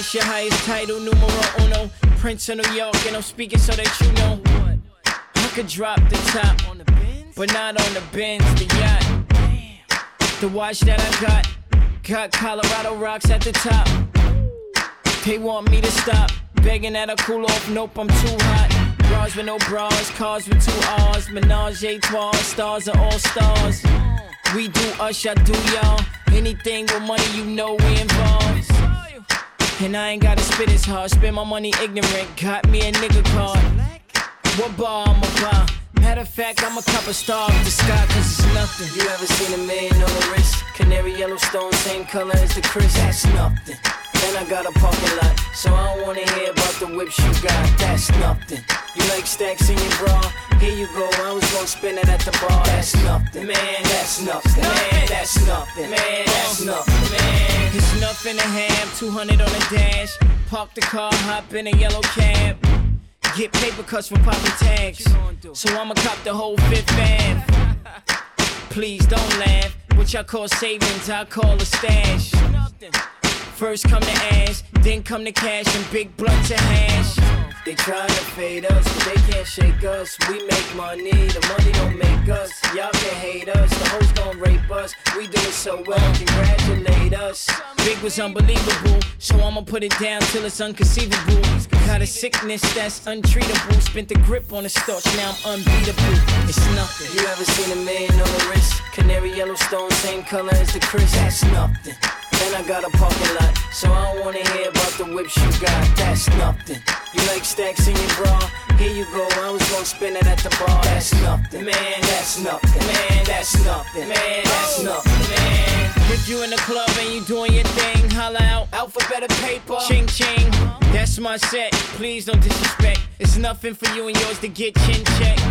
What's your highest title? Numero uno. Prince of New York, and I'm speaking so that you know. I could drop the top, but not on the Benz, the yacht. The watch that I got Colorado rocks at the top. They want me to stop, begging that I cool off. Nope, I'm too hot. Bras with no bras, cars with two R's. Menage a trois, stars are all stars. We do us, I do y'all. Anything with money, you know we involved. And I ain't gotta spit as hard, spend my money ignorant. Got me a nigga card. What bar I'ma buy? Matter of fact, I'ma cop a star of the sky, cause it's nothing. You ever seen a man on the wrist? Canary yellow stone, same color as the Chris. That's nothing. Then I got a parking lot, so I don't wanna hear about the whips you got. That's nothing. You like stacks in your bra? Here you go, I was gonna spin it at the bar. That's nothing, man, that's nothing. Man, that's nothing, man, that's nothing, man. It's nothing to have, 200 on the dash. Park the car, hop in a yellow cab. Get paper cuts for popping tags. So I'ma cop the whole Fifth Ave. Please don't laugh. What y'all call savings, I call a stash. First come the ass, then come the cash and big blunts and hash. They try to fade us, but they can't shake us. We make money, the money don't make us. Y'all can hate us, the hoes gon' rape us. We do it so well, congratulate us. Big was unbelievable, so I'ma put it down till it's unconceivable. Got a sickness that's untreatable. Spent the grip on the starch, now I'm unbeatable. It's nothing. You ever seen a man on the wrist? Canary yellow stone, same color as the Chris. That's nothing. Then I got a parking lot, so I don't wanna hear about the whips you got. That's nothing. You like stacks in your bra? Here you go, I was gonna spin it at the bar. That's nothing, man, that's nothing, man, that's nothing, man, that's nothing, man. If you in the club and you doing your thing, holla out, alphabet of paper, ching ching. That's my set, please don't disrespect. It's nothing for you and yours to get chin check.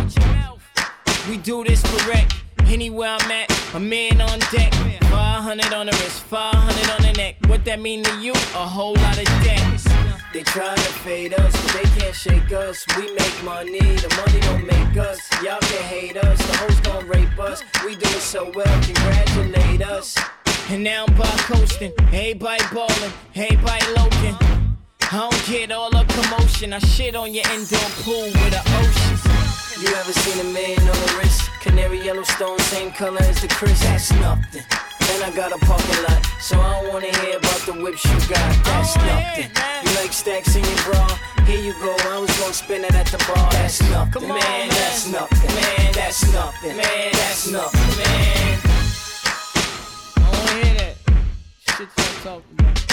We do this for wreck. Anywhere I'm at, a man on deck. 500 on the wrist, 500 on the neck. What that mean to you? A whole lot of debt. They try to fade us, but they can't shake us. We make money, the money don't make us. Y'all can hate us, the hoes gon' rape us. We do it so well, congratulate us. And now I'm by coasting, everybody ballin', everybody loking. I don't get all the commotion, I shit on your indoor pool with the ocean. You ever seen a man on the wrist? Canary yellow stone, same color as the Chris. That's nothing. Then I got a parking lot, so I don't wanna hear about the whips you got. That's nothing. You like stacks in your bra? Here you go, I was gonna spin it at the bar. That's nothing, man, that's nothing, man, that's nothing, man, that's nothing, man. I wanna hear that shit y'all talking about.